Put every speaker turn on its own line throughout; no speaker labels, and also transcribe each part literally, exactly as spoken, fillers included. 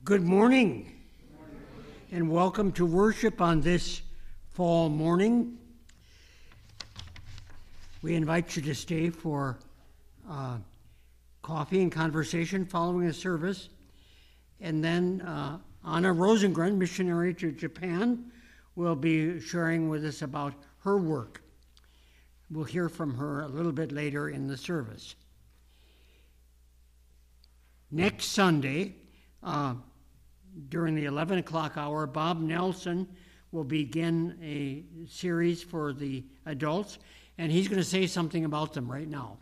Good morning, and welcome to worship on this fall morning. We invite you to stay for uh, coffee and conversation following the service. And then uh, Anna Rosengren, missionary to Japan, will be sharing with us about her work. We'll hear from her a little bit later in the service. Next Sunday, uh, during the eleven o'clock hour, Bob Nelson will begin a series for the adults, and he's going to say something about them right now.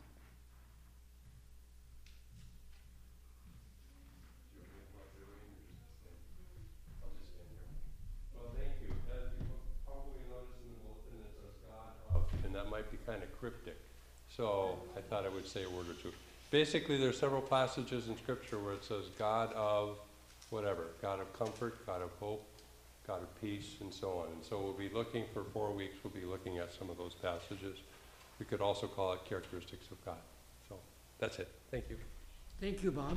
Well, thank you. As you probably noticed in the bulletin, it says God of, and that might be kind of cryptic. So I thought I would say a word or two. Basically, there's several passages in Scripture where it says God of whatever, God of comfort, God of hope, God of peace, and so on. And so we'll be looking for four weeks, we'll be looking at some of those passages. We could also call it characteristics of God. So that's it. Thank you.
Thank you, Bob.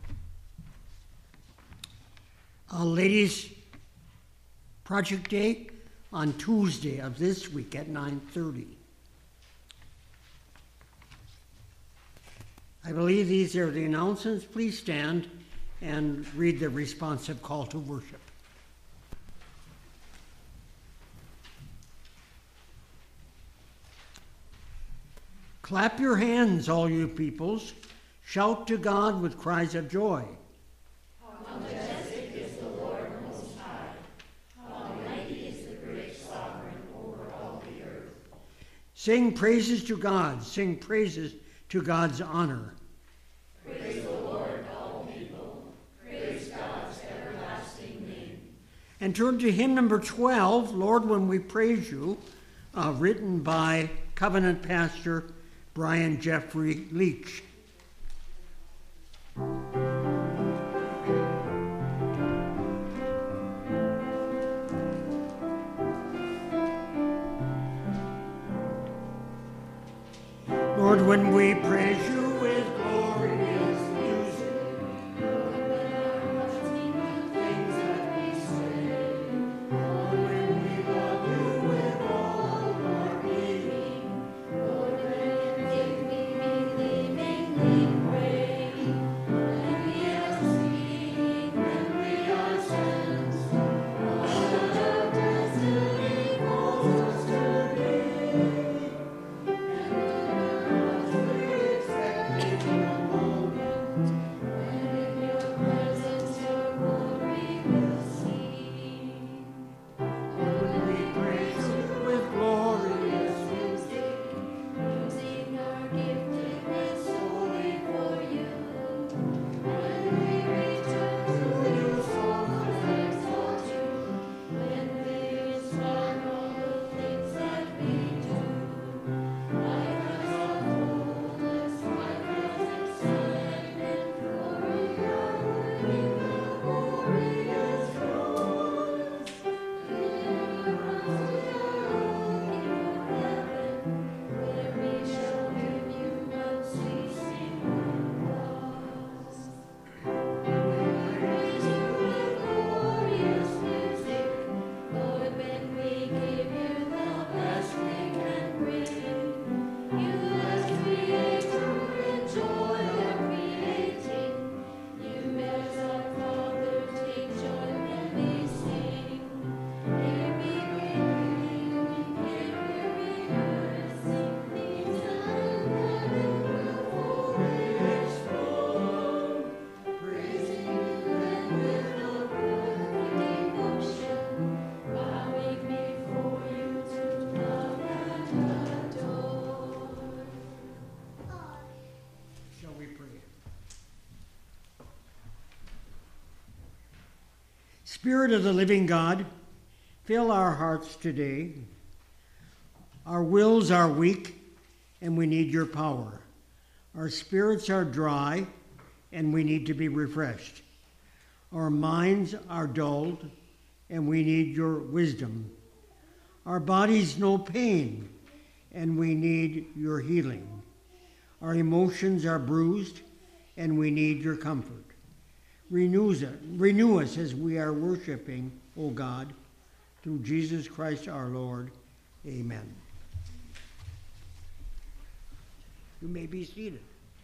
Uh, ladies' Project Day on Tuesday of this week at nine thirty. I believe these are the announcements. Please stand and read the responsive call to worship. Clap your hands, all you peoples. Shout to God with cries of joy.
How majestic is the Lord Most High. How mighty is the great Sovereign over all the earth.
Sing praises to God. Sing praises to God's honor.
Praise the Lord, all people. Praise God's everlasting name.
And turn to hymn number twelve, Lord, When We Praise You, uh, written by Covenant Pastor Brian Jeffrey Leach. Lord, when we praise you with glorious music, Lord, when our hearts beat with things that we say, Lord, when we love you with all our being,
Lord, when in we believingly pray, when we are speaking, when we are sent, all our destiny calls us to be.
Spirit of the living God, fill our hearts today. Our wills are weak, and we need your power. Our spirits are dry, and we need to be refreshed. Our minds are dulled, and we need your wisdom. Our bodies know pain, and we need your healing. Our emotions are bruised, and we need your comfort. Renews it, renew us as we are worshiping, O God, through Jesus Christ our Lord. Amen. You may be seated.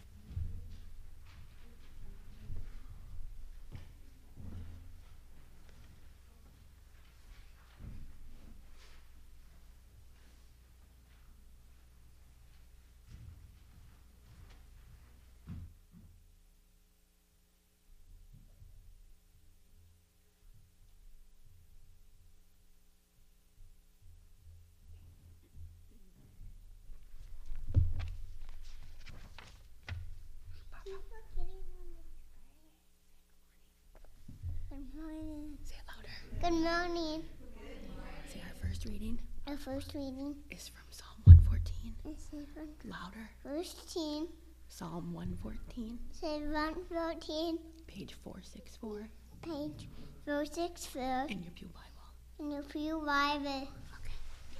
Good morning.
Say it louder.
Good morning.
Say our first reading
Our first reading
is from Psalm one fourteen.
is from
Louder.
fifteen,
Psalm one fourteen,
one fourteen,
page four sixty-four
page four sixty-four
in your Pew Bible.
in your Pew Bible.
Okay.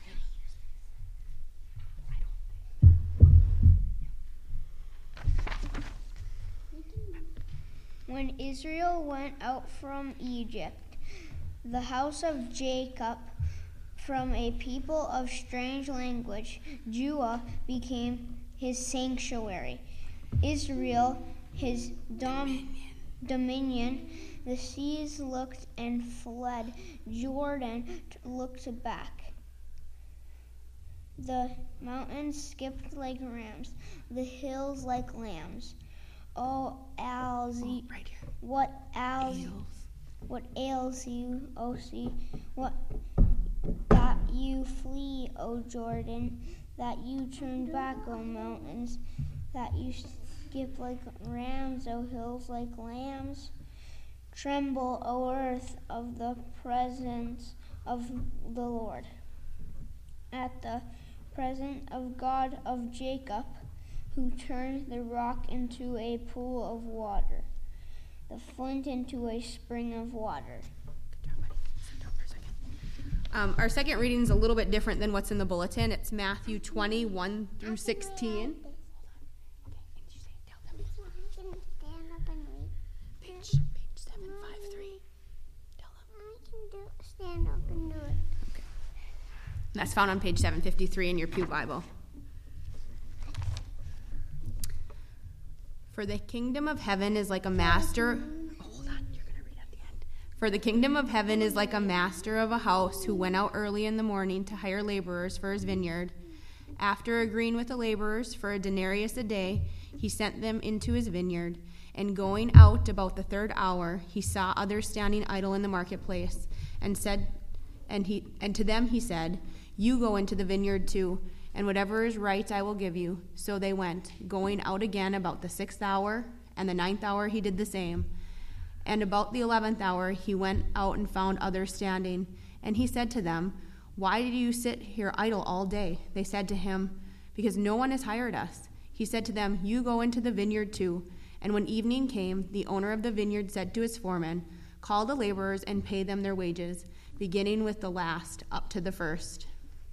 When Israel went out from Egypt, the house of Jacob, from a people of strange language, Judah became his sanctuary, Israel his dom- dominion. The seas looked and fled, Jordan looked back. The mountains skipped like rams, the hills like lambs. Oh, Alzi,
Oh, right here.
what ails,
Eels.
what ails you, O sea? What that you flee, O Jordan? That you turn back, O mountains? That you skip like rams, O hills like lambs? Tremble, O earth, of the presence of the Lord, at the presence of God of Jacob, who turned the rock into a pool of water, the flint into a spring of water.
Good job, buddy. Sit down for a second. Um, our second reading is a little bit different than what's in the bulletin. It's Matthew twenty, one through sixteen. Okay, and you say it, tell them.
Stand up and read.
Page, page seven five three. Tell them.
I can do stand up and do it.
Okay. That's found on page seven fifty-three in your Pew Bible. For the kingdom of heaven is like a master. Oh, hold on, you're going to read at the end. For the kingdom of heaven is like a master of a house who went out early in the morning to hire laborers for his vineyard. After agreeing with the laborers for a denarius a day, he sent them into his vineyard. And going out about the third hour, he saw others standing idle in the marketplace, and said, and he and to them he said, "You go into the vineyard too, and whatever is right I will give you." So they went, going out again about the sixth hour, and the ninth hour he did the same. And about the eleventh hour he went out and found others standing. And he said to them, "Why do you sit here idle all day?" They said to him, "Because no one has hired us." He said to them, "You go into the vineyard too." And when evening came, the owner of the vineyard said to his foreman, "Call the laborers and pay them their wages, beginning with the last up to the first."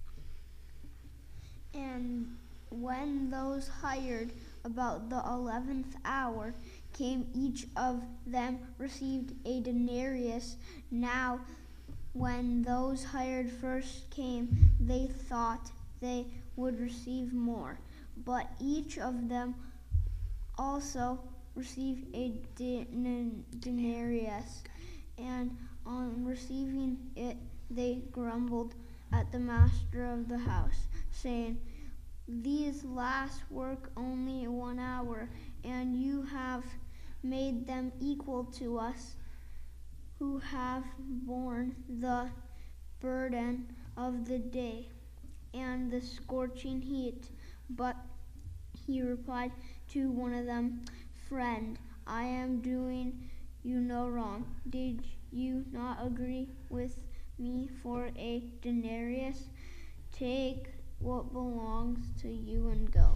And when those hired about the eleventh hour came, each of them received a denarius. Now, when those hired first came, they thought they would receive more. But each of them also received a den- denarius. And on receiving it, they grumbled at the master of the house, saying, "These last work only one hour, and you have made them equal to us, who have borne the burden of the day and the scorching heat." But he replied to one of them, "Friend, I am doing you no wrong. Did you not agree with me for a denarius? Take what belongs to you and go."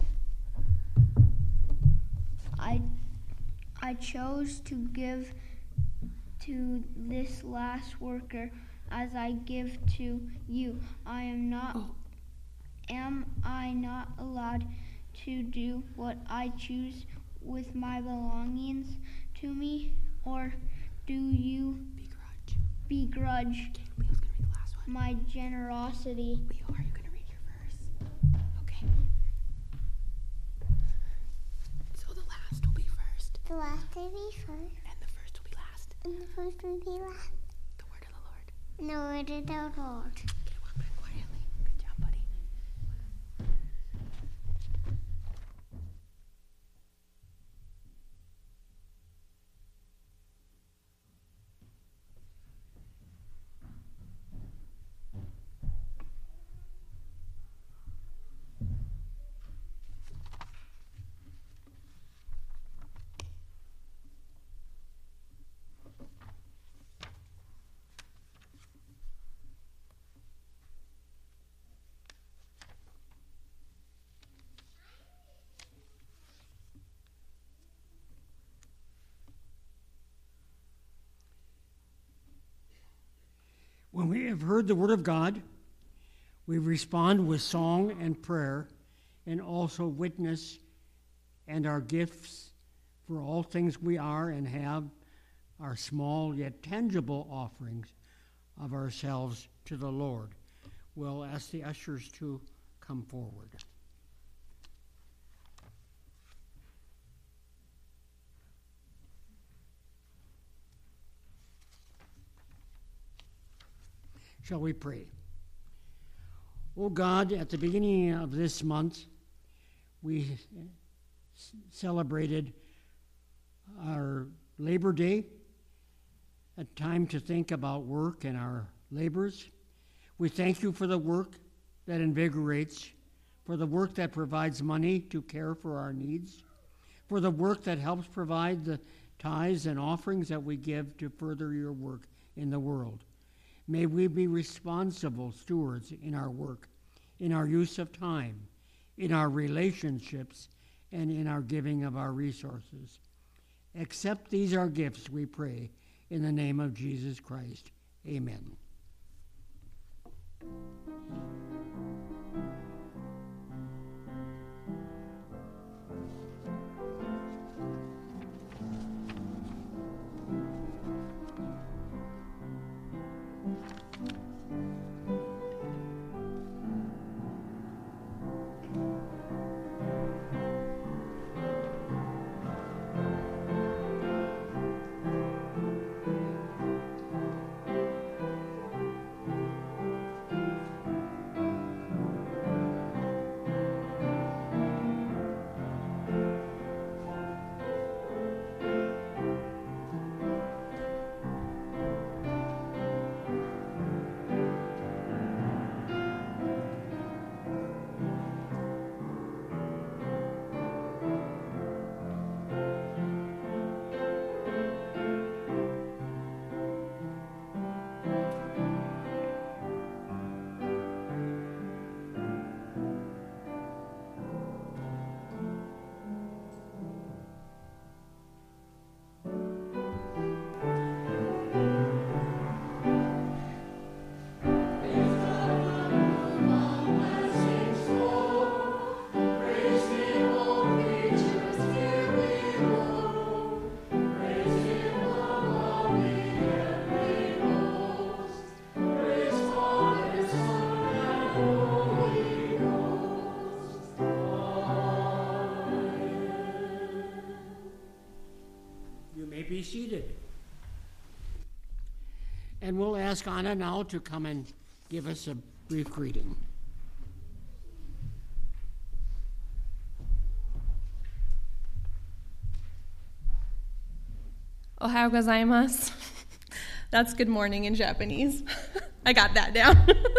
I I chose to give to this last worker as I give to you. I am not
Oh.
am I not allowed to do what I choose with my belongings to me? Or Do you
begrudge.
begrudge
Okay, Leo's gonna read the last one.
my generosity?
Leo, are you gonna read your verse? Okay. So the last will be first,
The last will be first,
and the first will be last.
and the first will be last.
The word of the Lord.
And the word of the Lord.
Okay, walk back quietly. Good job, buddy.
When we have heard the word of God, we respond with song and prayer, and also witness and our gifts for all things we are and have, our small yet tangible offerings of ourselves to the Lord. We'll ask the ushers to come forward. Shall we pray? Oh God, at the beginning of this month, we celebrated our Labor Day, a time to think about work and our labors. We thank you for the work that invigorates, for the work that provides money to care for our needs, for the work that helps provide the tithes and offerings that we give to further your work in the world. May we be responsible stewards in our work, in our use of time, in our relationships, and in our giving of our resources. Accept these our gifts, we pray, in the name of Jesus Christ. Amen. Be seated. And we'll ask Anna now to come and give us a brief greeting.
Ohayou gozaimasu. That's good morning in Japanese. I got that down.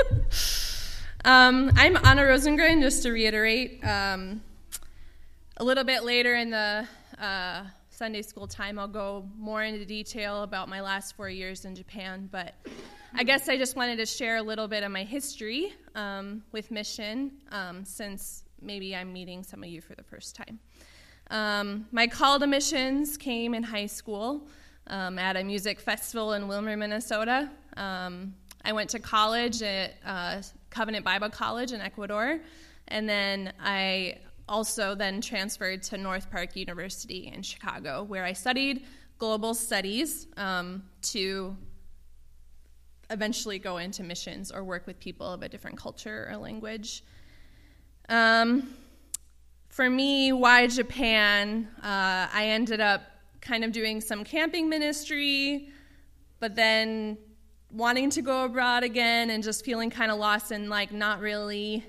um, I'm Anna Rosengren, just to reiterate. Um, a little bit later in the uh, Sunday school time, I'll go more into detail about my last four years in Japan, but I guess I just wanted to share a little bit of my history um, with Mission, um, since maybe I'm meeting some of you for the first time. Um, my call to missions came in high school um, at a music festival in Willmar, Minnesota. Um, I went to college at uh, Covenant Bible College in Ecuador, and then I also then transferred to North Park University in Chicago, where I studied global studies um, to eventually go into missions or work with people of a different culture or language. Um, for me, why Japan? Uh, I ended up kind of doing some camping ministry, but then wanting to go abroad again and just feeling kind of lost and like not really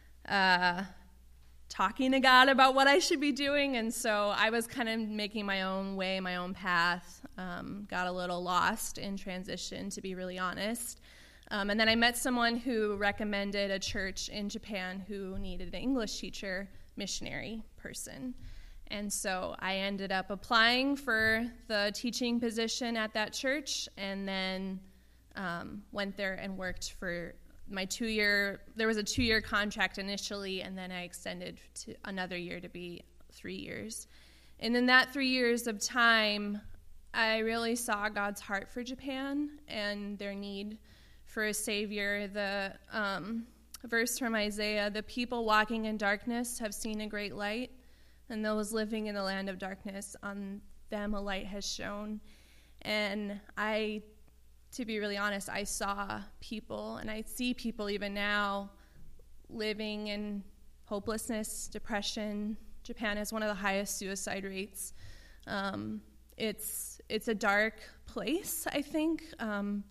uh, talking to God about what I should be doing. And so I was kind of making my own way, my own path, um, got a little lost in transition, to be really honest. Um, and then I met someone who recommended a church in Japan who needed an English teacher, missionary person. And so I ended up applying for the teaching position at that church, and then um, went there and worked for my two-year, there was a two-year contract initially, and then I extended to another year to be three years. And in that three years of time, I really saw God's heart for Japan and their need for a Savior. The um, verse from Isaiah, the people walking in darkness have seen a great light, and those living in the land of darkness, on them a light has shone. And I To be really honest, I saw people, and I see people even now, living in hopelessness, depression. Japan has one of the highest suicide rates. Um, it's it's a dark place, I think. Um,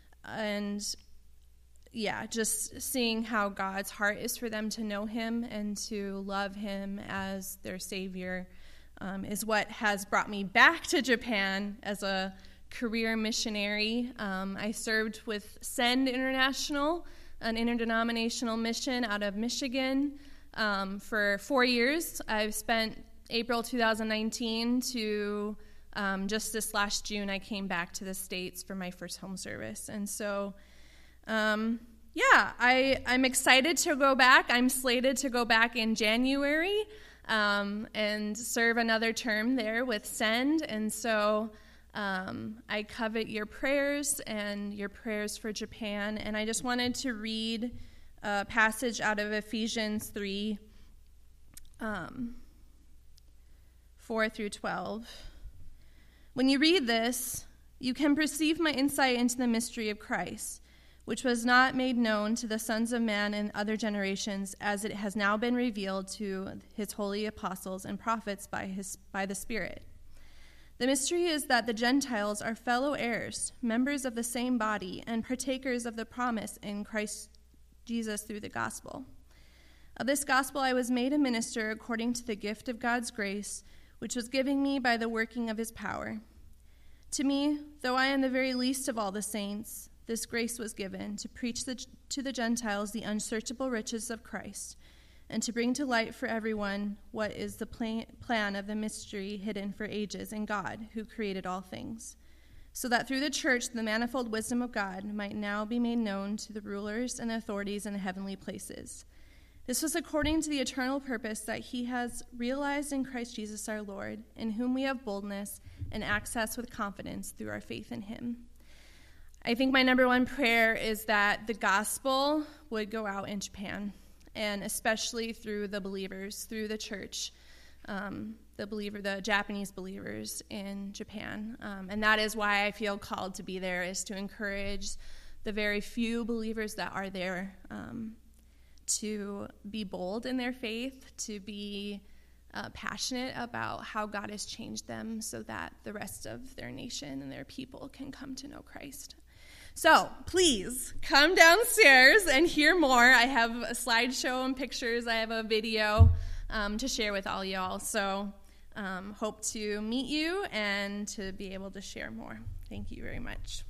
and yeah, just seeing how God's heart is for them to know him and to love him as their Savior um, is what has brought me back to Japan as a career missionary. Um, I served with Send International, an interdenominational mission out of Michigan, um, for four years. I've spent April two thousand nineteen to um, just this last June, I came back to the States for my first home service. And so, um, yeah, I, I'm excited to go back. I'm slated to go back in January um, and serve another term there with Send. And so Um, I covet your prayers and your prayers for Japan, and I just wanted to read a passage out of Ephesians three, um, four through twelve. When you read this, you can perceive my insight into the mystery of Christ, which was not made known to the sons of man in other generations, as it has now been revealed to his holy apostles and prophets by his by the Spirit. The mystery is that the Gentiles are fellow heirs, members of the same body, and partakers of the promise in Christ Jesus through the gospel. Of this gospel I was made a minister according to the gift of God's grace, which was given me by the working of his power. To me, though I am the very least of all the saints, this grace was given to preach the, to the Gentiles the unsearchable riches of Christ, and to bring to light for everyone what is the plan, plan of the mystery hidden for ages in God, who created all things, so that through the church the manifold wisdom of God might now be made known to the rulers and authorities in the heavenly places. This was according to the eternal purpose that he has realized in Christ Jesus our Lord, in whom we have boldness and access with confidence through our faith in him. I think my number one prayer is that the gospel would go out in Japan, and especially through the believers, through the church, um, the believer, the Japanese believers in Japan. Um, and that is why I feel called to be there, is to encourage the very few believers that are there um, to be bold in their faith, to be uh, passionate about how God has changed them so that the rest of their nation and their people can come to know Christ. So please come downstairs and hear more. I have a slideshow and pictures. I have a video um, to share with all y'all. So um, hope to meet you and to be able to share more. Thank you very much.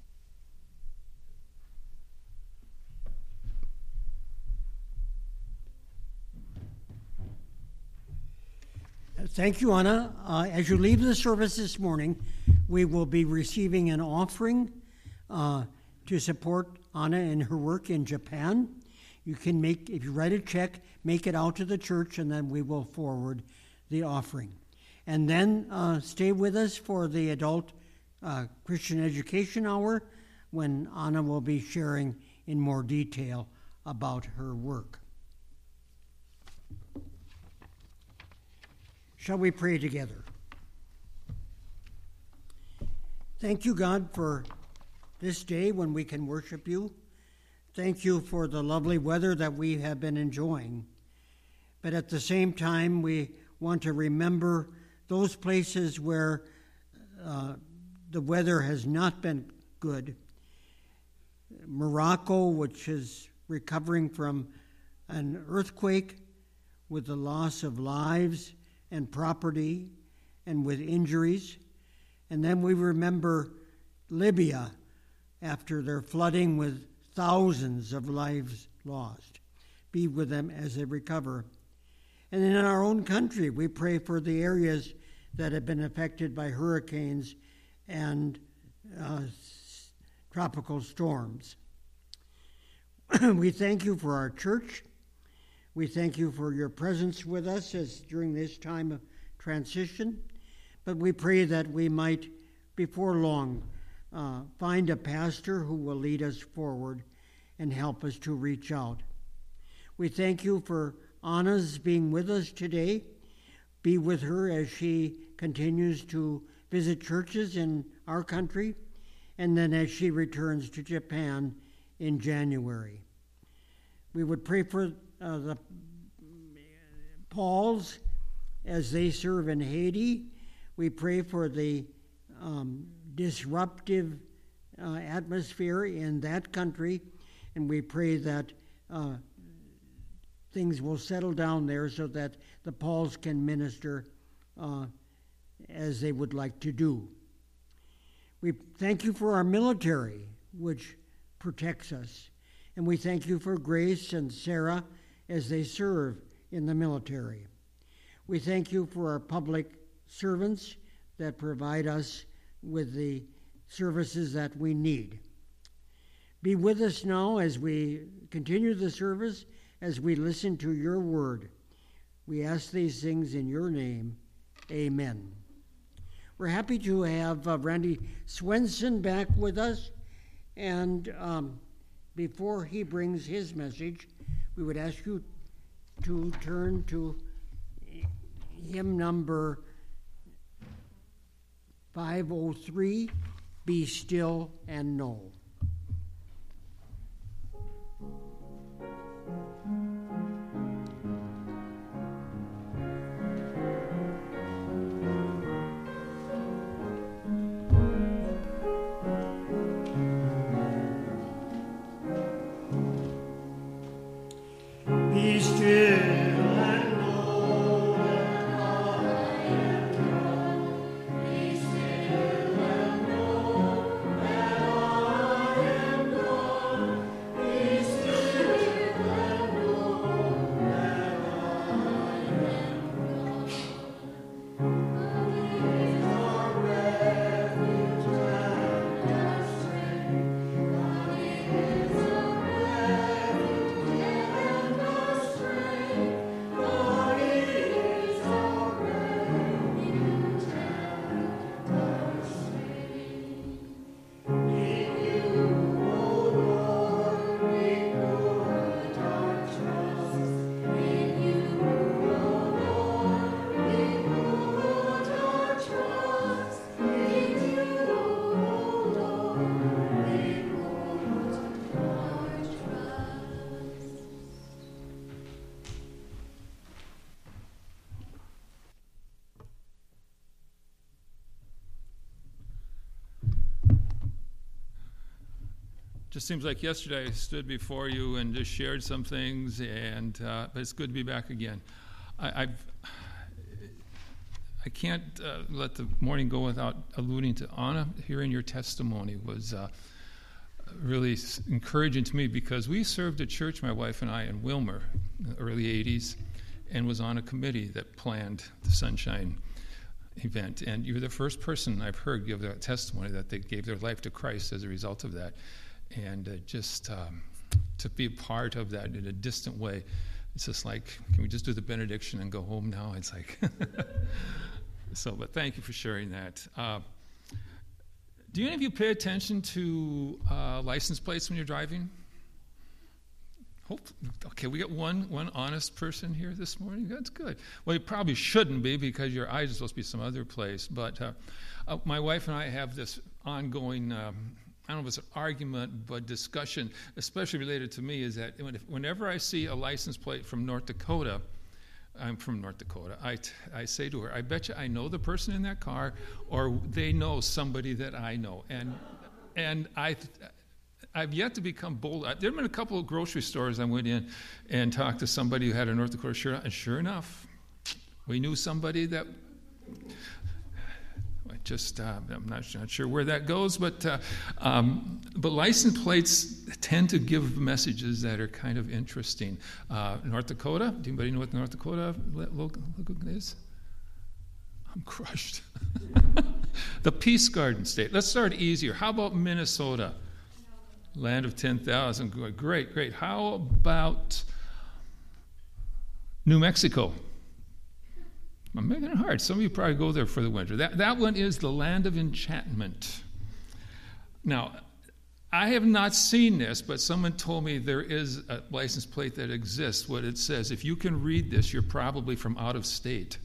Thank you, Anna. Uh, as you leave the service this morning, we will be receiving an offering Uh, to support Anna in her work in Japan. You can make, if you write a check, make it out to the church, and then we will forward the offering. And then uh, stay with us for the adult uh, Christian education hour, when Anna will be sharing in more detail about her work. Shall we pray together? Thank you, God, for this day when we can worship you. Thank you for the lovely weather that we have been enjoying. But at the same time, we want to remember those places where uh, the weather has not been good. Morocco, which is recovering from an earthquake with the loss of lives and property and with injuries. And then we remember Libya after their flooding with thousands of lives lost. Be with them as they recover. And then in our own country, we pray for the areas that have been affected by hurricanes and uh, s- tropical storms. We thank you for our church. We thank you for your presence with us as during this time of transition. But we pray that we might, before long, uh, find a pastor who will lead us forward and help us to reach out. We thank you for Anna's being with us today. Be with her as she continues to visit churches in our country, and then as she returns to Japan in January. We would pray for uh, the Pauls as they serve in Haiti. We pray for the um, disruptive uh, atmosphere in that country, and we pray that uh, things will settle down there so that the Pauls can minister uh, as they would like to do. We thank you for our military, which protects us, and we thank you for Grace and Sarah as they serve in the military. We thank you for our public servants that provide us with the services that we need. Be with us now as we continue the service, as we listen to your word. We ask these things in your name. Amen. We're happy to have uh, Randy Swenson back with us. And um, before he brings his message, we would ask you to turn to hymn number five oh three, Be Still and Know. Be still.
Just seems like yesterday I stood before you and just shared some things, and uh, but it's good to be back again. I, I've I can't uh, let the morning go without alluding to Anna. Hearing your testimony was uh, really encouraging to me, because we served a church, my wife and I, in Wilmer in the early eighties, and was on a committee that planned the Sunshine event. And you were the first person I've heard give that testimony that they gave their life to Christ as a result of that. And uh, just um, to be a part of that in a distant way, it's just like, can we just do the benediction and go home now? It's like, so, but thank you for sharing that. Uh, do any of you pay attention to uh, license plates when you're driving? Hope, okay, we got one one honest person here this morning. That's good. Well, you probably shouldn't be because your eyes are supposed to be some other place. But uh, uh, my wife and I have this ongoing, um, I don't know if it's an argument, but discussion, especially related to me, is that whenever I see a license plate from North Dakota, I'm from North Dakota, I, t- I say to her, I bet you I know the person in that car, or they know somebody that I know. And and I... Th- I've yet to become bold. There have been a couple of grocery stores I went in and talked to somebody who had a North Dakota shirt on, and sure enough, we knew somebody that, just, uh, I'm not, not sure where that goes, but uh, um, but license plates tend to give messages that are kind of interesting. Uh, North Dakota, do anybody know what North Dakota local is? I'm crushed. The Peace Garden State. Let's start easier. How about Minnesota? Land of ten thousand. Great, great. How about New Mexico? I'm making it hard. Some of you probably go there for the winter. That, that one is the land of enchantment. Now, I have not seen this, but someone told me there is a license plate that exists. What it says, if you can read this, you're probably from out of state.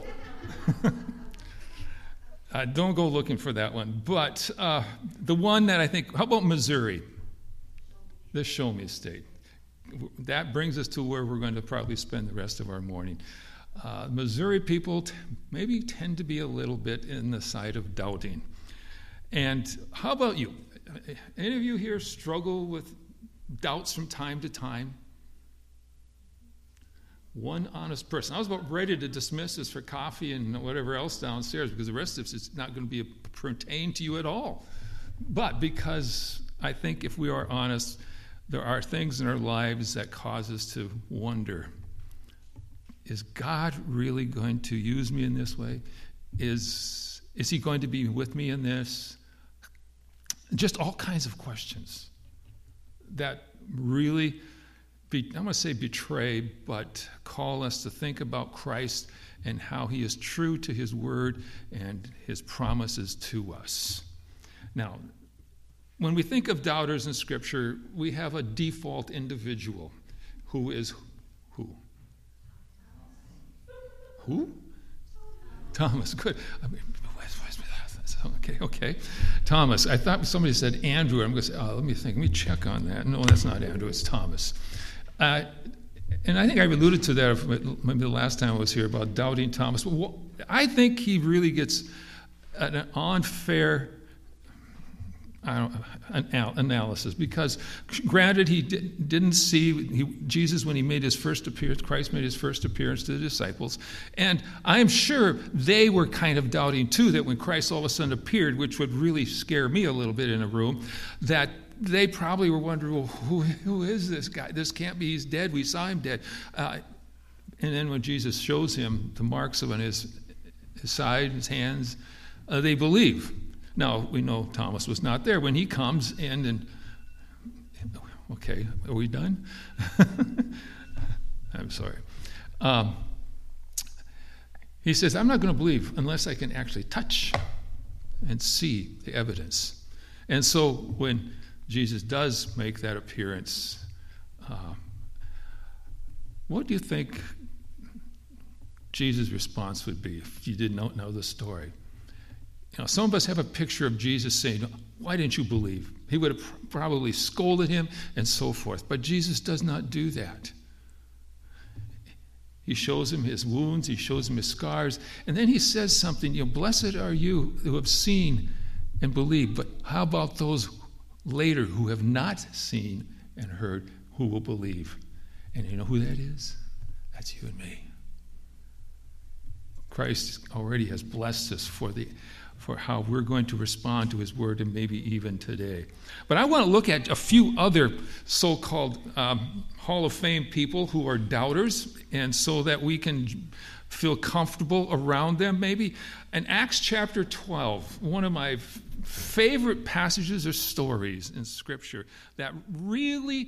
uh, don't go looking for that one. But uh, the one that I think, how about Missouri? The Show Me State. That brings us to where we're going to probably spend the rest of our morning. Uh, Missouri people t- maybe tend to be a little bit in the side of doubting. And how about you? Any of you here struggle with doubts from time to time? One honest person. I was about ready to dismiss this for coffee and whatever else downstairs because the rest of this is not going to be pertain to you at all. But because I think if we are honest, there are things in our lives that cause us to wonder, is God really going to use me in this way? Is, is he going to be with me in this? Just all kinds of questions that really, be, I'm going to say betray, but call us to think about Christ and how he is true to his word and his promises to us. Now, when we think of doubters in Scripture, we have a default individual who is who? Who? Thomas. Good. I mean, okay, okay. Thomas. I thought somebody said Andrew. I'm going to say, oh, let me think. Let me check on that. No, that's not Andrew. It's Thomas. Uh, and I think I alluded to that maybe the last time I was here about doubting Thomas. I think he really gets an unfair I don't, an analysis because granted he did, didn't see he, Jesus when he made his first appearance. Christ made his first appearance to the disciples, and I'm sure they were kind of doubting too that when Christ all of a sudden appeared, which would really scare me a little bit in a room, that they probably were wondering, well, who, who is this guy? This can't be, he's dead. We saw him dead. Uh, and then when Jesus shows him the marks on his, his side, his hands, uh, they believe. Now, we know Thomas was not there. When he comes in and, okay, are we done? I'm sorry. Um, he says, I'm not going to believe unless I can actually touch and see the evidence. And so when Jesus does make that appearance, uh, what do you think Jesus' response would be if you did not know the story? You know, some of us have a picture of Jesus saying, why didn't you believe? He would have probably scolded him and so forth. But Jesus does not do that. He shows him his wounds. He shows him his scars. And then he says something, you know, blessed are you who have seen and believed. But how about those later who have not seen and heard, who will believe? And you know who that is? That's you and me. Christ already has blessed us for the for how we're going to respond to his word, and maybe even today. But I want to look at a few other so-called um, Hall of Fame people who are doubters, and so that we can feel comfortable around them maybe. In Acts chapter twelve, one of my f- favorite passages or stories in Scripture that really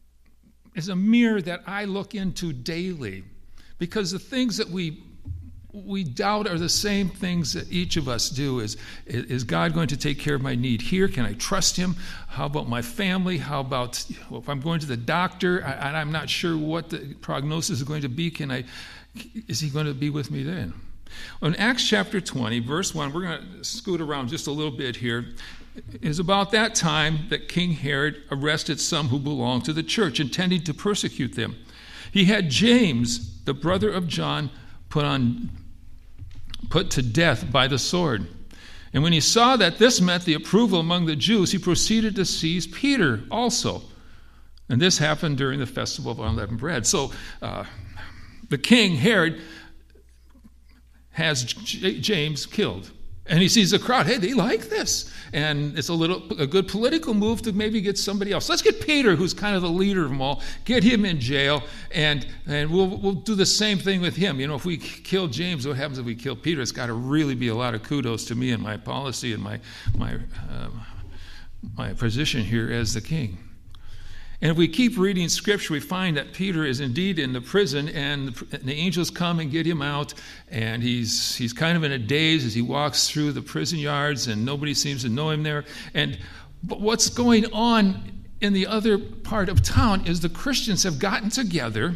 is a mirror that I look into daily, because the things that we we doubt are the same things that each of us do. Is, is God going to take care of my need here? Can I trust him? How about my family? How about well, if I'm going to the doctor I, I'm not sure what the prognosis is going to be? Can I? Is he going to be with me then? In Acts chapter twenty, verse one, we're going to scoot around just a little bit here. It is about that time that King Herod arrested some who belonged to the church, intending to persecute them. He had James, the brother of John, put on put to death by the sword. And when he saw that this meant the approval among the Jews, he proceeded to seize Peter also. And this happened during the festival of unleavened bread. So uh, the king, Herod, has J- James killed. And he sees the crowd. Hey, they like this. And it's a little a good political move to maybe get somebody else. Let's get Peter, who's kind of the leader of them all, get him in jail, and and we'll we'll do the same thing with him. You know, if we kill James, what happens if we kill Peter? It's got to really be a lot of kudos to me and my policy and my my uh, my position here as the king. And if we keep reading Scripture, we find that Peter is indeed in the prison, and the angels come and get him out, and he's he's kind of in a daze as he walks through the prison yards, and nobody seems to know him there. And but what's going on in the other part of town is the Christians have gotten together,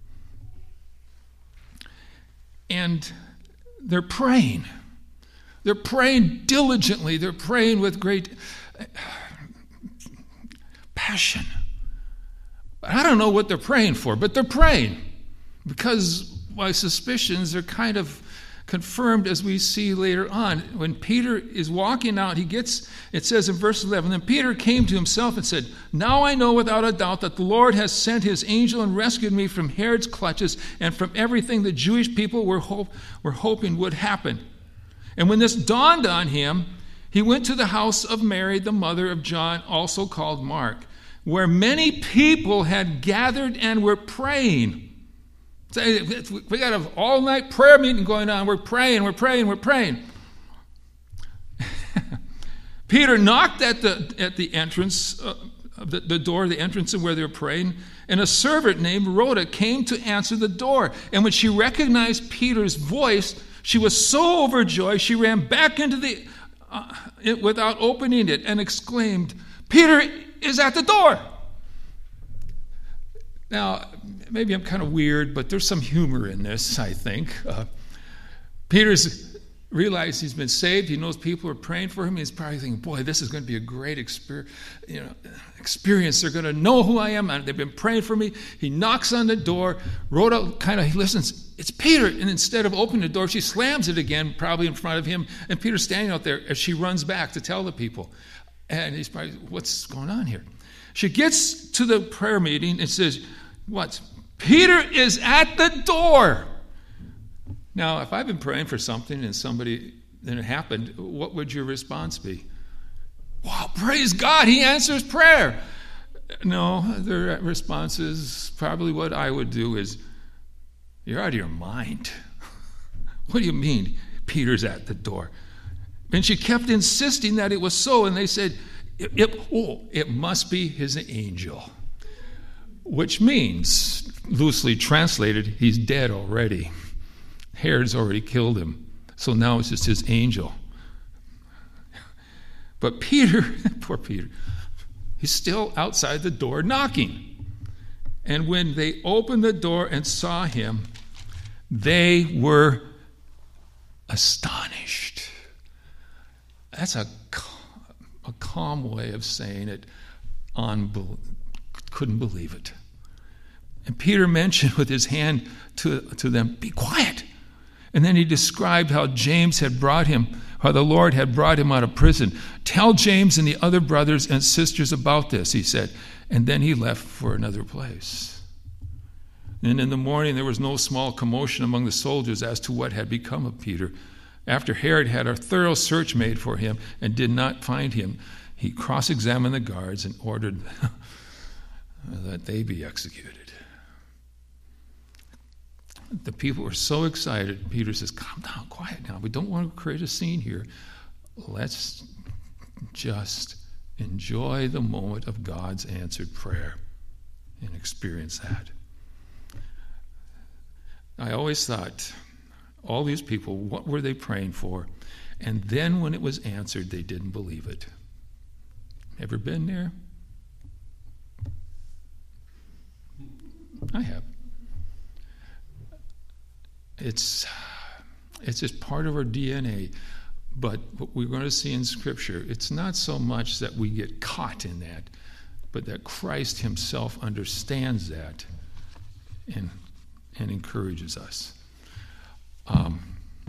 and they're praying. They're praying diligently. They're praying with great passion. I don't know what they're praying for, but they're praying because my suspicions are kind of confirmed as we see later on. When Peter is walking out, he gets, it says in verse eleven, then Peter came to himself and said, now I know without a doubt that the Lord has sent his angel and rescued me from Herod's clutches and from everything the Jewish people were, hope, were hoping would happen. And when this dawned on him, he went to the house of Mary, the mother of John, also called Mark, where many people had gathered and were praying. We got an all-night prayer meeting going on. We're praying, we're praying, we're praying. Peter knocked at the at the entrance uh, of the, the door, the entrance of where they were praying, and a servant named Rhoda came to answer the door. And when she recognized Peter's voice, she was so overjoyed she ran back into the uh, it, without opening it and exclaimed, Peter is at the door. Now, maybe I'm kind of weird, but there's some humor in this, I think. Uh, Peter's realized he's been saved. He knows people are praying for him. He's probably thinking, boy, this is going to be a great exper- you know, experience. They're going to know who I am. They've been praying for me. He knocks on the door. Rhoda kind of he listens. It's Peter. And instead of opening the door, she slams it again, probably in front of him. And Peter's standing out there as she runs back to tell the people. And he's probably, what's going on here? She gets to the prayer meeting and says, what? Peter is at the door. Now, if I've been praying for something and somebody, then it happened, what would your response be? Wow, praise God, he answers prayer. No, their response is probably what I would do is, you're out of your mind. What do you mean, Peter's at the door? And she kept insisting that it was so, and they said, it, it, oh, it must be his angel. Which means, loosely translated, he's dead already. Herod's already killed him. So now it's just his angel. But Peter, poor Peter, he's still outside the door knocking. And when they opened the door and saw him, they were astonished. That's a, a calm way of saying it. Unbel- couldn't believe it. And Peter mentioned with his hand to, to them, be quiet. And then he described how James had brought him, how the Lord had brought him out of prison. Tell James and the other brothers and sisters about this, he said. And then he left for another place. And in the morning there was no small commotion among the soldiers as to what had become of Peter. After Herod had a thorough search made for him and did not find him, he cross-examined the guards and ordered that they be executed. The people were so excited. Peter says, calm down, quiet now. We don't want to create a scene here. Let's just enjoy the moment of God's answered prayer and experience that. I always thought, All these people, what were they praying for? And then when it was answered, they didn't believe it. Ever been there? I have. It's, it's just part of our D N A. But what we're going to see in Scripture, it's not so much that we get caught in that, but that Christ himself understands that and, and encourages us. Um,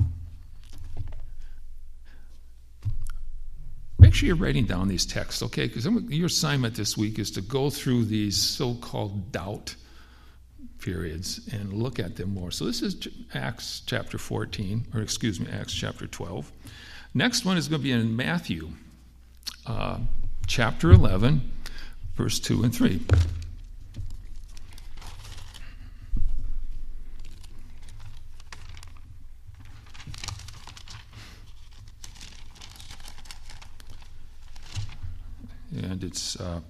make sure you're writing down these texts, okay? Because your assignment this week is to go through these so-called doubt periods and look at them more. So this is Acts chapter fourteen, or excuse me, Acts chapter twelve. Next one is going to be in Matthew uh, chapter eleven, verse two and three. And it's uh,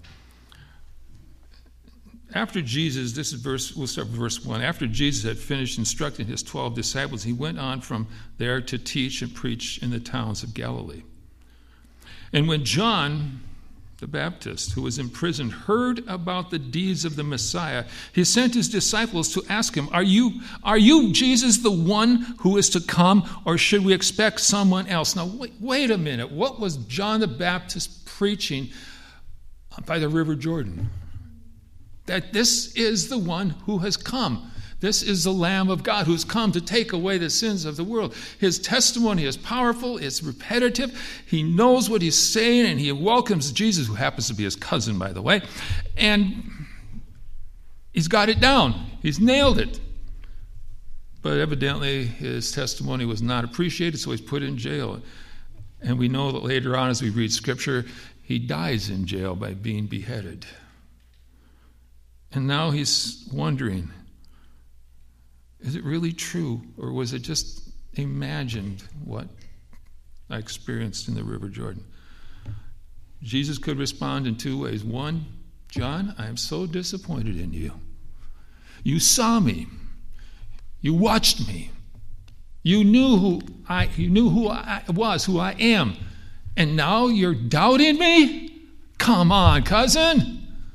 after Jesus, this is verse, we'll start with verse one. After Jesus had finished instructing his twelve disciples, he went on from there to teach and preach in the towns of Galilee. And when John the Baptist, who was in prison, heard about the deeds of the Messiah, he sent his disciples to ask him, Are you, are you Jesus, the one who is to come, or should we expect someone else? Now, wait, wait a minute. What was John the Baptist preaching by the River Jordan? That this is the one who has come. This is the Lamb of God who's come to take away the sins of the world. His testimony is powerful, it's repetitive. He knows what he's saying, and he welcomes Jesus, who happens to be his cousin, by the way. And he's got it down. He's nailed it. But evidently his testimony was not appreciated, so he's put in jail. And we know that later on, as we read Scripture, he dies in jail by being beheaded. And now he's wondering, is it really true, or was it just imagined what I experienced in the River Jordan? Jesus could respond in two ways. One, John, I am so disappointed in you. You saw me. You watched me. You knew who I you knew who I was, who I am. And now you're doubting me? Come on, cousin.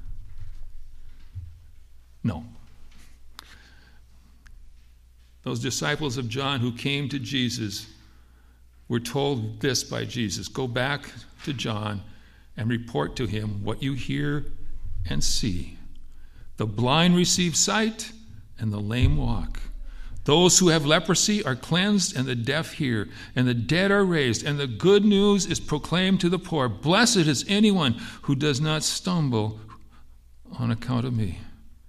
No. Those disciples of John who came to Jesus were told this by Jesus: go back to John and report to him what you hear and see. The blind receive sight, and the lame walk. Those who have leprosy are cleansed, and the deaf hear, and the dead are raised, and the good news is proclaimed to the poor. Blessed is anyone who does not stumble on account of me.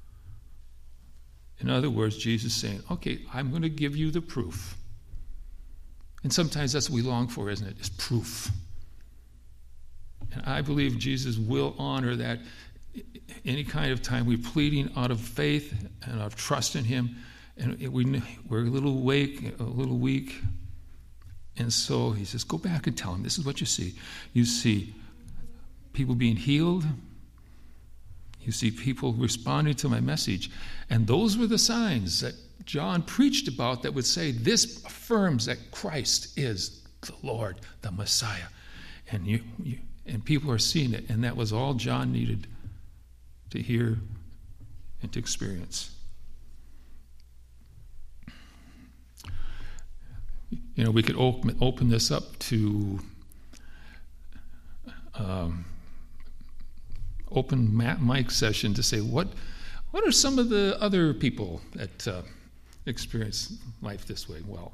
In other words, Jesus is saying, okay, I'm going to give you the proof. And sometimes that's what we long for, isn't it? It's proof. And I believe Jesus will honor that any kind of time we're pleading out of faith and out of trust in him. And we, we're a little weak, a little weak. And so he says, go back and tell him, this is what you see. You see people being healed. You see people responding to my message. And those were the signs that John preached about that would say this affirms that Christ is the Lord, the Messiah. And you, you and people are seeing it. And that was all John needed to hear and to experience. You know, we could open, open this up to um, open mic session to say, what what are some of the other people that uh, experience life this way? Well,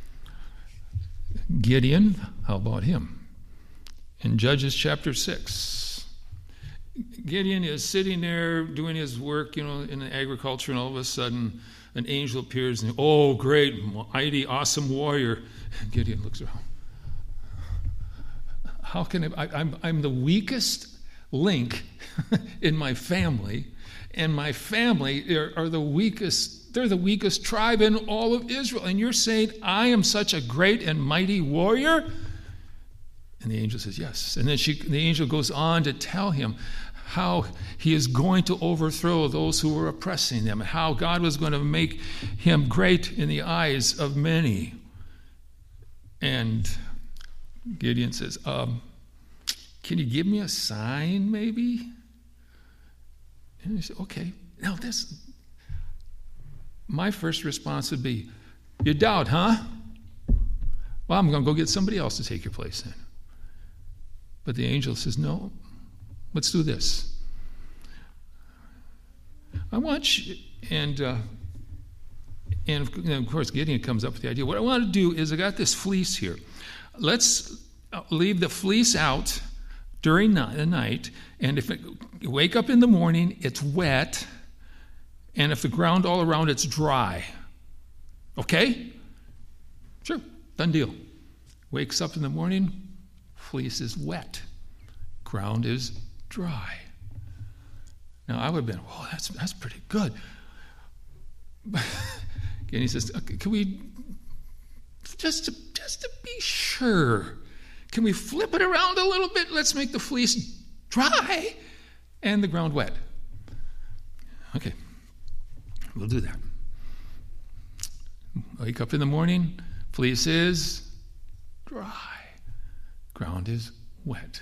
Gideon, how about him? In Judges chapter six, Gideon is sitting there doing his work, you know, in agriculture, and all of a sudden an angel appears and, oh, great, mighty, awesome warrior. And Gideon looks around. How can I, I I'm, I'm the weakest link in my family, and my family are, are the weakest, they're the weakest tribe in all of Israel. And you're saying I am such a great and mighty warrior? And the angel says, yes. And then she, the angel goes on to tell him how he is going to overthrow those who were oppressing them, how God was going to make him great in the eyes of many. And Gideon says, um, can you give me a sign, maybe? And he said, okay. Now, this, my first response would be, you doubt, huh? Well, I'm going to go get somebody else to take your place then. But the angel says, no, let's do this. I want you, and, uh, and of course Gideon comes up with the idea. What I want to do is I got this fleece here. Let's leave the fleece out during the night, and if it, you wake up in the morning, it's wet, and if the ground all around it's dry. Okay? Sure, done deal. Wakes up in the morning, fleece is wet, ground is dry. Now I would have been, oh, that's that's pretty good. Again, he says, okay, can we just to just to be sure, can we flip it around a little bit? Let's make the fleece dry and the ground wet. Okay, we'll do that. Wake up in the morning, fleece is dry, ground is wet.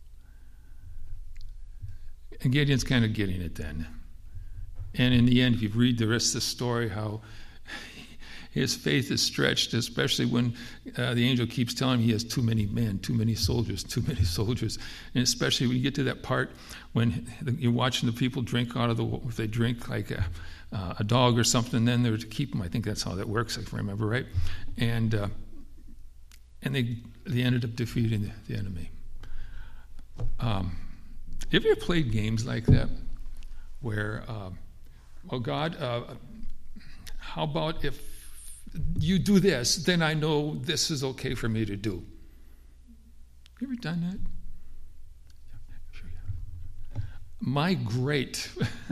And Gideon's kind of getting it then. And in the end, if you read the rest of the story, how his faith is stretched, especially when uh, the angel keeps telling him he has too many men, too many soldiers, too many soldiers. And especially when you get to that part when you're watching the people drink out of the, if they drink like a, uh, a dog or something, then they're to keep them. I think that's how that works, if I remember right. And uh, and they they ended up defeating the, the enemy. Um, have you ever played games like that where, uh, well, God, uh, how about if you do this, then I know this is okay for me to do? Have you ever done that? Yeah, sure, yeah. My great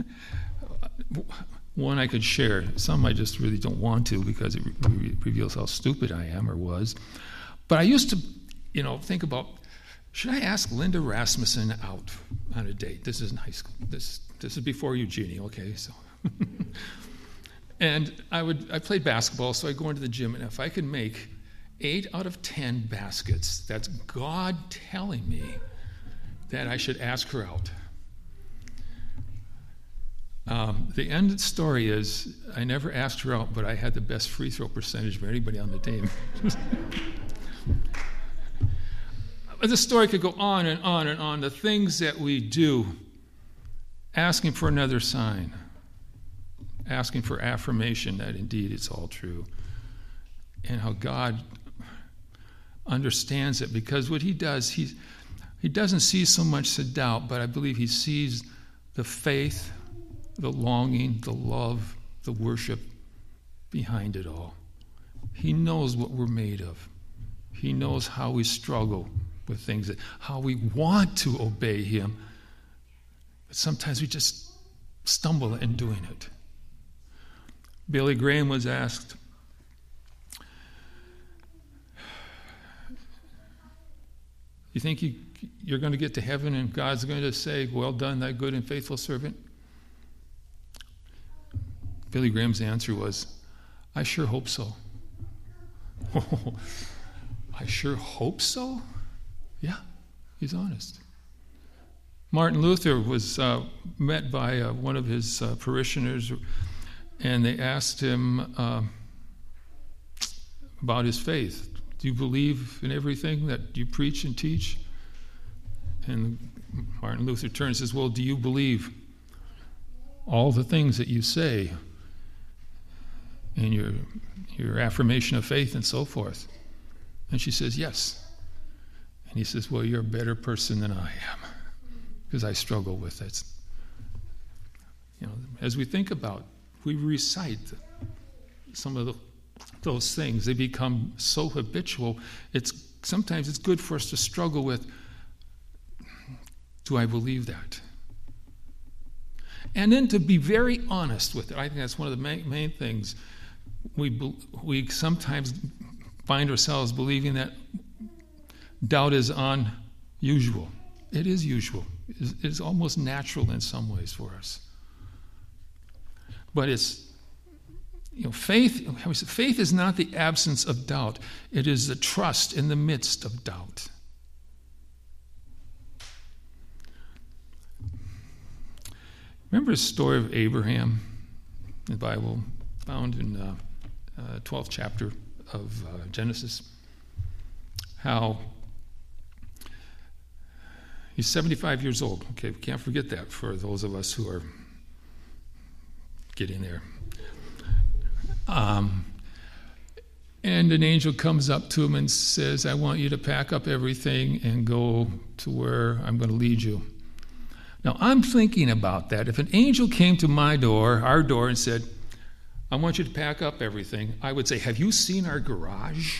one I could share, some I just really don't want to because it re- reveals how stupid I am or was. But I used to, you know, think about, should I ask Linda Rasmussen out on a date? This is in high school. This this is before Eugenie, okay? So, and I would I played basketball, so I go into the gym, and if I could make eight out of ten baskets, that's God telling me that I should ask her out. Um, the end of the story is I never asked her out, but I had the best free throw percentage of anybody on the team. The story could go on and on and on. The things that we do, asking for another sign, asking for affirmation that indeed it's all true, and how God understands it, because what he does, he, he doesn't see so much the doubt, but I believe he sees the faith, the longing, the love, the worship behind it all. He knows what we're made of. He knows how we struggle with things, that how we want to obey him, but sometimes we just stumble in doing it. Billy Graham was asked, you think you, you're going to get to heaven and God's going to say, well done, thy good and faithful servant? Billy Graham's answer was, I sure hope so. Oh, I sure hope so? Yeah, he's honest. Martin Luther was uh, met by uh, one of his uh, parishioners, and they asked him uh, about his faith. Do you believe in everything that you preach and teach? And Martin Luther turns and says, well, do you believe all the things that you say in your, your affirmation of faith and so forth? And she says, yes. And he says, well, you're a better person than I am, because I struggle with it. You know, as we think about, we recite some of the, those things. They become so habitual. It's sometimes it's good for us to struggle with, do I believe that? And then to be very honest with it. I think that's one of the main, main things. We we sometimes find ourselves believing that doubt is unusual. It is usual. It is almost natural in some ways for us. But it's You know, faith, faith is not the absence of doubt. It is the trust in the midst of doubt. Remember the story of Abraham in the Bible, found in the uh, uh, twelfth chapter of uh, Genesis? How he's seventy-five years old. Okay, we can't forget that for those of us who are getting there. Um, and an angel comes up to him and says, I want you to pack up everything and go to where I'm going to lead you. Now, I'm thinking about that. If an angel came to my door, our door, and said, I want you to pack up everything, I would say, have you seen our garage?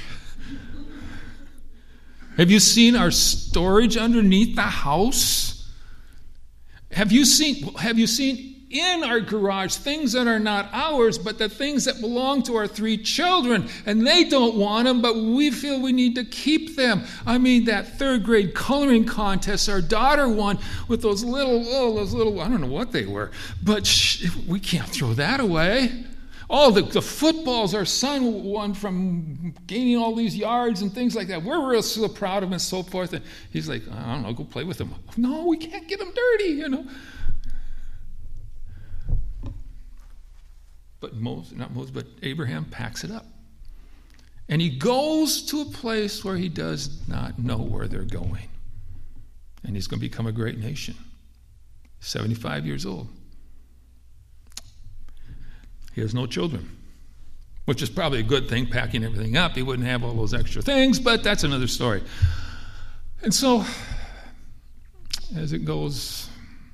Have you seen our storage underneath the house? Have you seen, have you seen in our garage things that are not ours, but the things that belong to our three children, and they don't want them, but we feel we need to keep them? I mean, that third grade coloring contest our daughter won with those little, oh, those little, I don't know what they were, but sh- we can't throw that away. Oh, the, the footballs our son won from gaining all these yards and things like that. We're real so proud of him and so forth. And he's like, I don't know, go play with them. No, we can't get them dirty, you know. But Moses, not Moses, but Abraham packs it up. And he goes to a place where he does not know where they're going. And he's going to become a great nation. seventy-five years old. He has no children, which is probably a good thing, packing everything up. He wouldn't have all those extra things, but that's another story. And so, as it goes,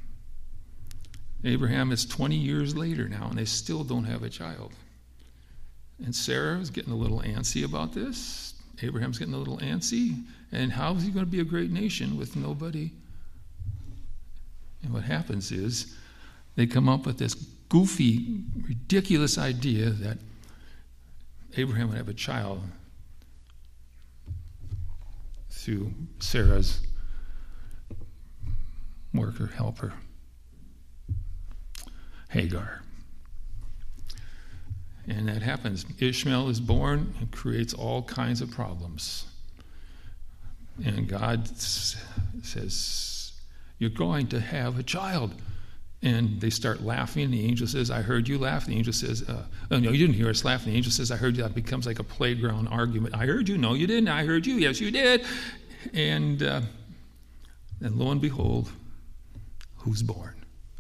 Abraham is twenty years later now, and they still don't have a child. And Sarah is getting a little antsy about this. Abraham's getting a little antsy. And how is he going to be a great nation with nobody? And what happens is they come up with this goofy, ridiculous idea that Abraham would have a child through Sarah's worker, helper, Hagar. And that happens. Ishmael is born and creates all kinds of problems. And God says, you're going to have a child. And they start laughing. The angel says, I heard you laugh. The angel says, uh, oh, no, you didn't hear us laugh. The angel says, I heard you. That becomes like a playground argument. I heard you. No, you didn't. I heard you. Yes, you did. And, uh, and lo and behold, who's born?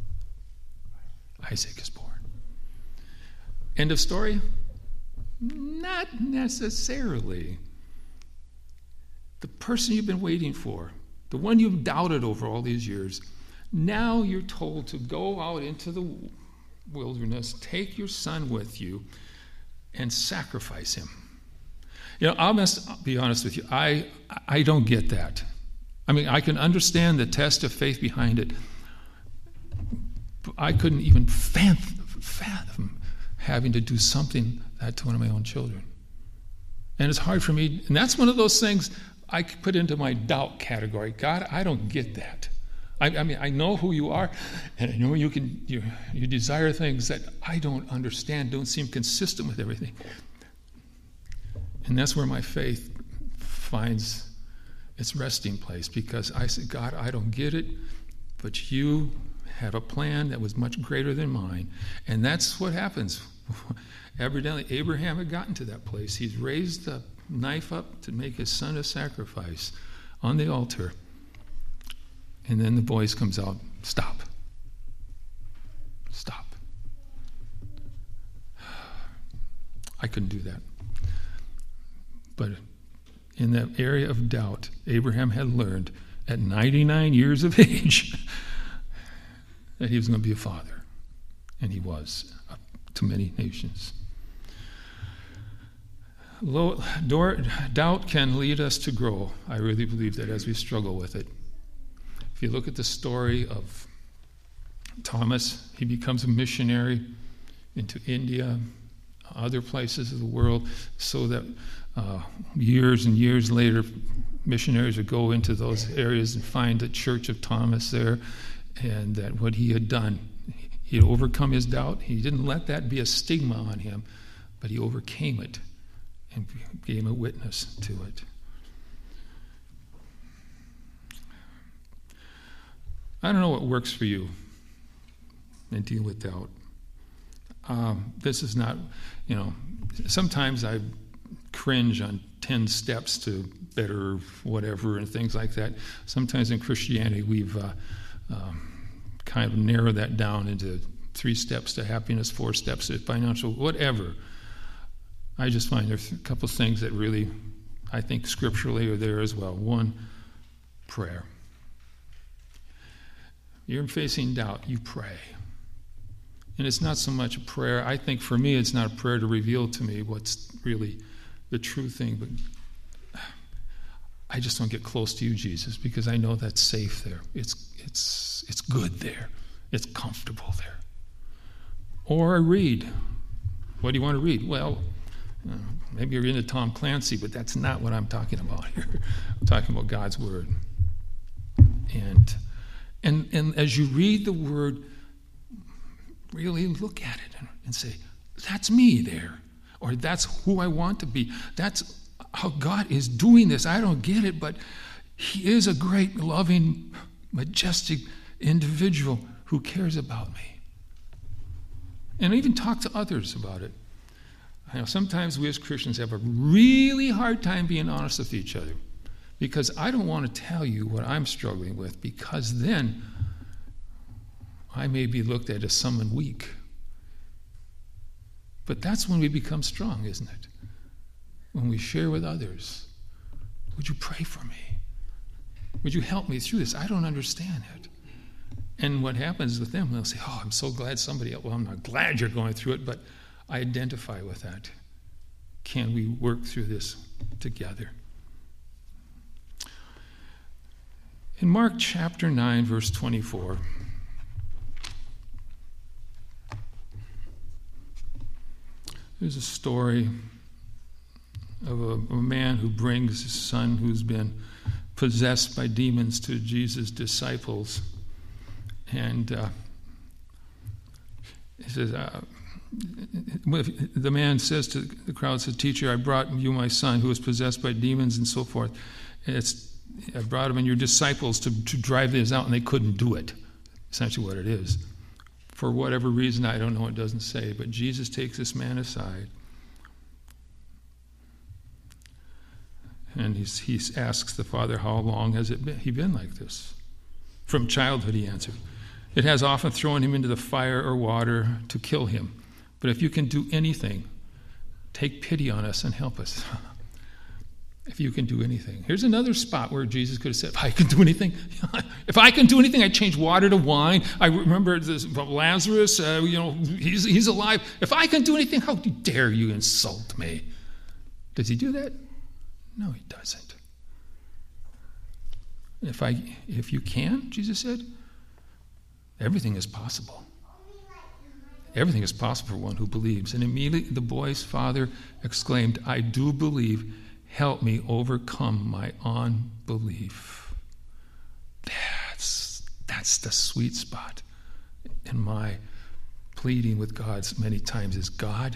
Isaac is born. End of story? Not necessarily. The person you've been waiting for, the one you've doubted over all these years, now you're told to go out into the wilderness, take your son with you, and sacrifice him. You know, I must be honest with you. I I don't get that. I mean, I can understand the test of faith behind it. But I couldn't even fathom, fathom having to do something that to one of my own children. And it's hard for me. And that's one of those things I put into my doubt category. God, I don't get that. I, I mean, I know who you are, and I know you can. You, you desire things that I don't understand, don't seem consistent with everything. And that's where my faith finds its resting place, because I said, God, I don't get it, but you have a plan that was much greater than mine. And that's what happens. Evidently, Abraham had gotten to that place. He's raised the knife up to make his son a sacrifice on the altar. And then the voice comes out, stop. Stop. I couldn't do that. But in that area of doubt, Abraham had learned at ninety-nine years of age that he was going to be a father. And he was, up to many nations. Low, door, doubt can lead us to grow. I really believe that as we struggle with it. If you look at the story of Thomas, he becomes a missionary into India, other places of the world, so that uh, years and years later, missionaries would go into those areas and find the Church of Thomas there, and that what he had done, he had overcome his doubt. He didn't let that be a stigma on him, but he overcame it and became a witness to it. I don't know what works for you in dealing with doubt. Um, this is not, you know, sometimes I cringe on ten steps to better whatever and things like that. Sometimes in Christianity we've uh, um, kind of narrowed that down into three steps to happiness, four steps to financial, whatever. I just find there's a couple of things that really, I think scripturally are there as well. One, prayer. You're facing doubt, you pray. And it's not so much a prayer. I think for me, it's not a prayer to reveal to me what's really the true thing, but I just don't get close to you, Jesus, because I know that's safe there. It's it's it's good there. It's comfortable there. Or I read. What do you want to read? Well, uh, maybe you're into Tom Clancy, but that's not what I'm talking about here. I'm talking about God's Word. And and and as you read the Word, really look at it and, and say, that's me there. Or that's who I want to be. That's how God is doing this. I don't get it, but he is a great, loving, majestic individual who cares about me. And even talk to others about it. I know sometimes we as Christians have a really hard time being honest with each other, because I don't want to tell you what I'm struggling with, because then I may be looked at as someone weak. But that's when we become strong, isn't it? When we share with others. Would you pray for me? Would you help me through this? I don't understand it. And what happens with them, they'll say, oh, I'm so glad somebody else, well, I'm not glad you're going through it, but I identify with that. Can we work through this together? In Mark chapter nine, verse twenty-four, there's a story of a, a man who brings his son who's been possessed by demons to Jesus' disciples. And uh, he says, uh, the man says to the crowd, says, teacher, I brought you my son who is possessed by demons and so forth. And it's, I brought him and your disciples to, to drive this out, and they couldn't do it. Essentially what it is. For whatever reason, I don't know, it doesn't say, but Jesus takes this man aside. And he's, he asks the father, how long has it been, he been like this? From childhood, he answered. It has often thrown him into the fire or water to kill him. But if you can do anything, take pity on us and help us. If you can do anything. Here's another spot where Jesus could have said, if I can do anything, if I can do anything, I change water to wine. I remember this about Lazarus, uh, you know, he's, he's alive. If I can do anything, how dare you insult me? Does he do that? No, he doesn't. If I, if you can, Jesus said, everything is possible. Everything is possible for one who believes. And immediately the boy's father exclaimed, I do believe. Help me overcome my unbelief. That's, that's the sweet spot in my pleading with God many times is, God,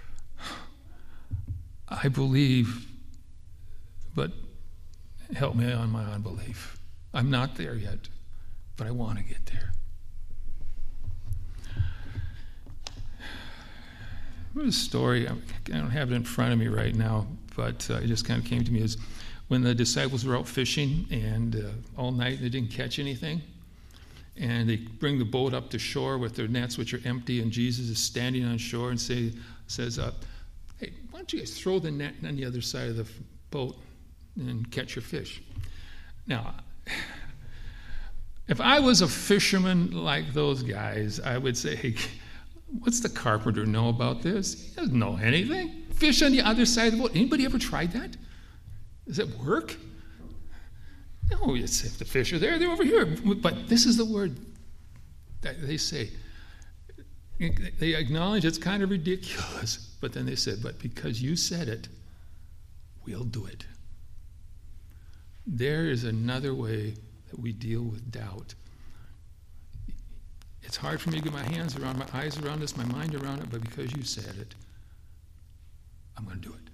I believe, but help me on my unbelief. I'm not there yet, but I want to get there. There's a story, I don't have it in front of me right now, but uh, it just kind of came to me as when the disciples were out fishing and uh, all night they didn't catch anything, and they bring the boat up to shore with their nets, which are empty, and Jesus is standing on shore and say, says, uh, hey, why don't you guys throw the net on the other side of the boat and catch your fish? Now, if I was a fisherman like those guys, I would say, hey, what's the carpenter know about this? He doesn't know anything. Fish on the other side of the boat. Anybody ever tried that? Does it work? No, it's if the fish are there, they're over here. But this is the word that they say. They acknowledge it's kind of ridiculous, but then they said, but because you said it, we'll do it. There is another way that we deal with doubt. It's hard for me to get my hands around, my eyes around this, my mind around it, but because you said it, I'm going to do it.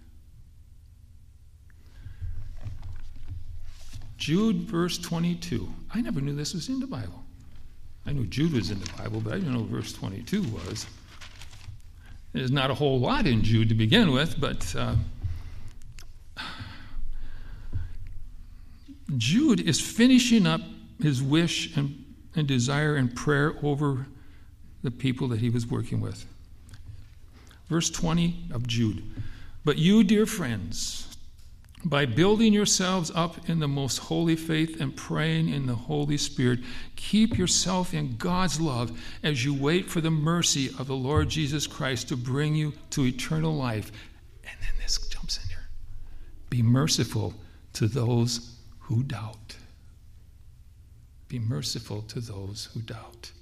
Jude, verse twenty-two. I never knew this was in the Bible. I knew Jude was in the Bible, but I didn't know verse twenty-two was. There's not a whole lot in Jude to begin with, but uh, Jude is finishing up his wish and, and desire and prayer over the people that he was working with. Verse twenty of Jude. But you, dear friends, by building yourselves up in the most holy faith and praying in the Holy Spirit, keep yourself in God's love as you wait for the mercy of the Lord Jesus Christ to bring you to eternal life. And then this jumps in here. Be merciful to those who doubt. Be merciful to those who doubt.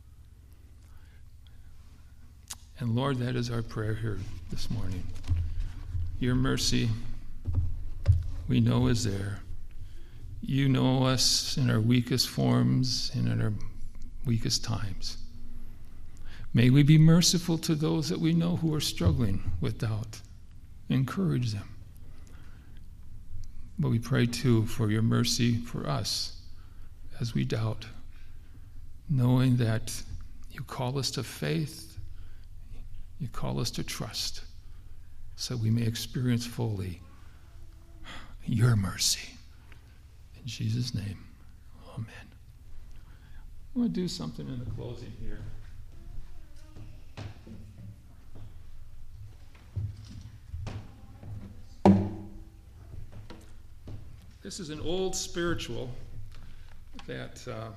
And Lord, that is our prayer here this morning. Your mercy, we know, is there. You know us in our weakest forms and in our weakest times. May we be merciful to those that we know who are struggling with doubt. Encourage them. But we pray too for your mercy for us as we doubt, knowing that you call us to faith, you call us to trust, so we may experience fully your mercy. In Jesus' name, amen. I want to do something in the closing here. This is an old spiritual that uh,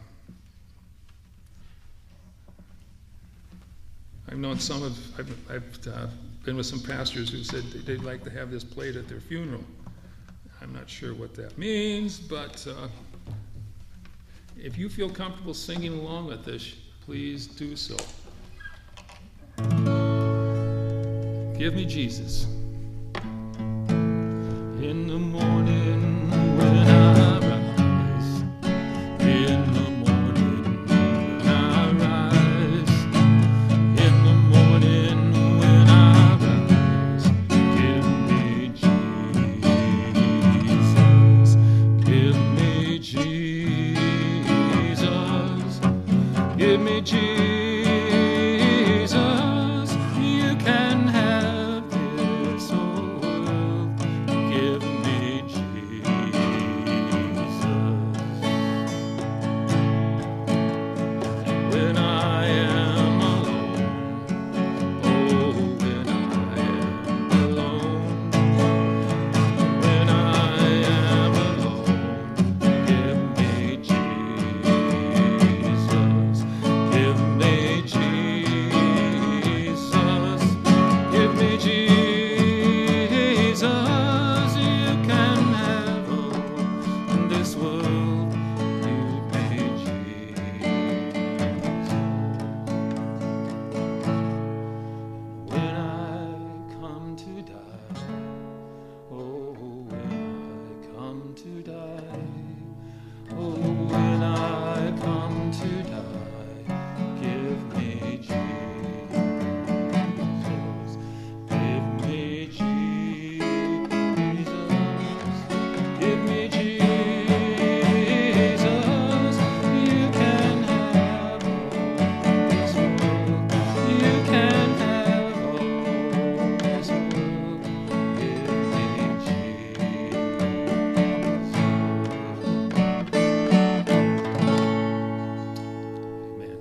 I've known some of, I've, I've uh, been with some pastors who said they'd like to have this played at their funeral. I'm not sure what that means, but uh, if you feel comfortable singing along with this, please do so. Give me Jesus. In the morning when I rise, in the morning when I rise, in the morning when I rise, give me Jesus, give me Jesus, give me Jesus. You can have this whole world. Give me Jesus. When I am alone, oh, when I am alone, when I am alone, give me Jesus, give me Jesus, give me Jesus. You can have all in this world. Give me Jesus. When I come to die, oh, when I come to die, oh, when I come to die, give me Jesus, give me Jesus, give me Jesus. You can have all this world. You can have all this world. Give me Jesus. Amen.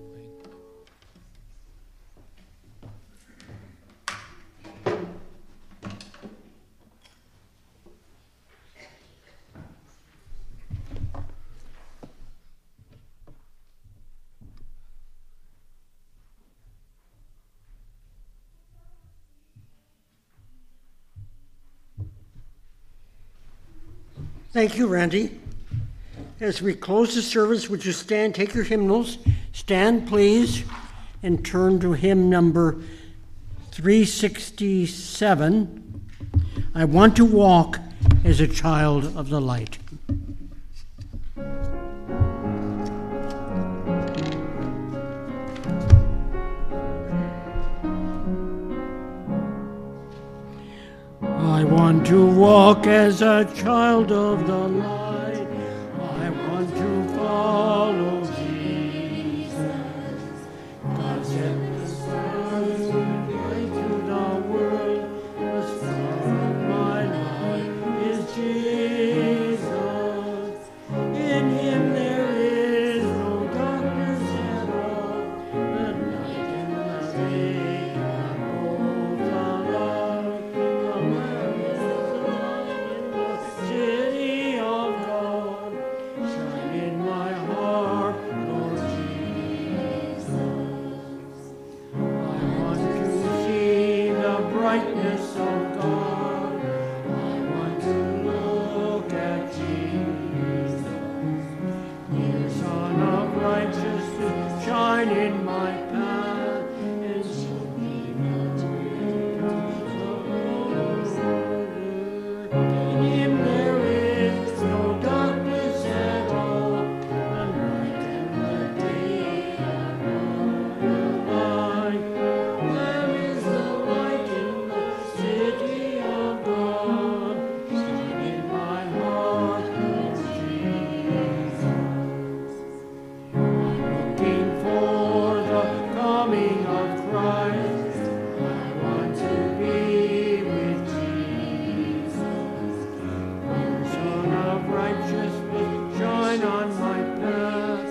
Thank you, Randy. As we close the service, would you stand, take your hymnals, stand please, and turn to hymn number three sixty-seven. I want to walk as a child of the light. walk as a child of the light. I want to follow Jesus. God sent the sun light to the world. The star of my life is Jesus. In him there is no darkness at all. The night and the day are both alike. The Lamb is the light in the city of God. Shine in my heart, Lord Jesus. I want to see the brightness of God. I want to look at Jesus. Dear Son of righteousness, shine in my path and show me the way to the Lord. In him there is no darkness at all. The night and the day are both alike. The Lamb is the light in the city of God. Shine in my heart, Lord Jesus. Looking for the coming of Christ. I want to be with Jesus. Dear Son of righteousness, shine on my path.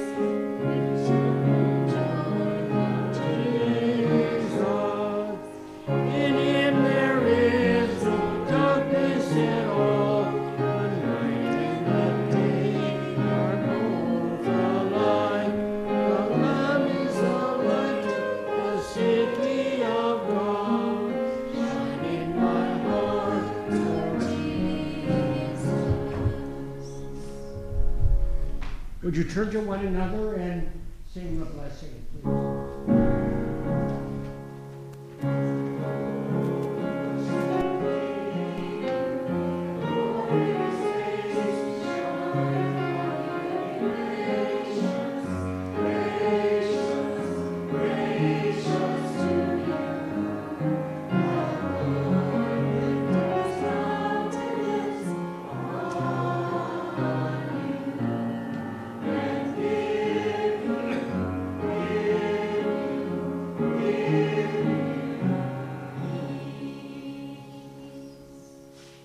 Jesus. In him there is no darkness at all. The night and the day are both alike. The Lamb is the light of the city of God. Shine in my heart, Lord Jesus. Would you turn to one another and sing the blessing, please?